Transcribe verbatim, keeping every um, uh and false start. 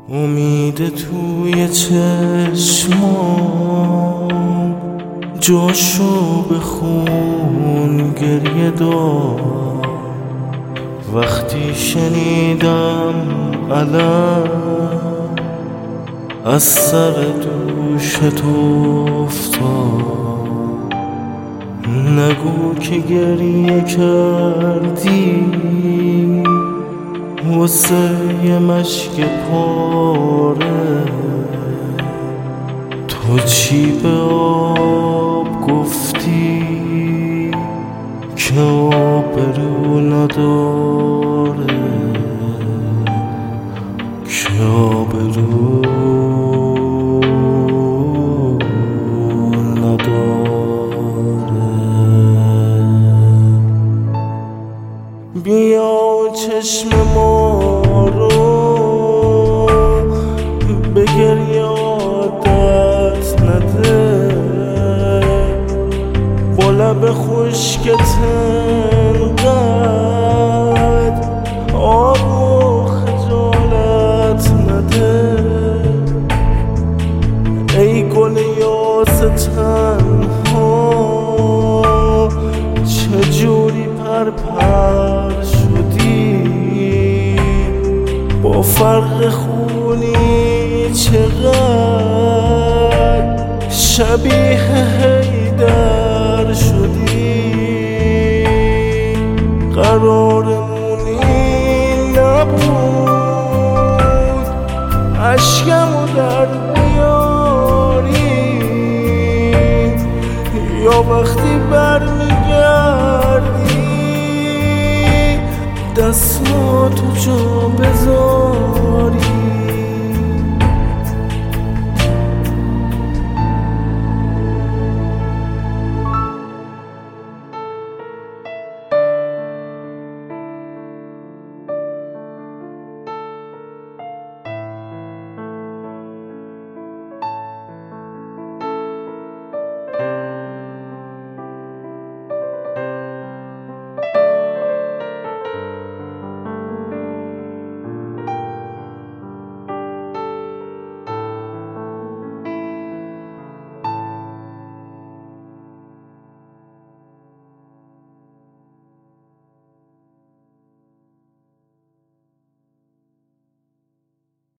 امید توی چشمام جاشو به خون گریه داد. وقتی شنیدم علم از سر دوشت افتاد، نگو که گریه کردی واسه یه مشک پاره. تو چی به آب گفتی که آبرو نداره، که آبرو نداره. بیا چشم ما رو به گریه عادت نده، با لب خشکت انقدر آب و خجالت نده. ای گل یاس تنها چجوری پرپر شدی، با فرق خونی چقدر شبیه حیدر شدی. قرار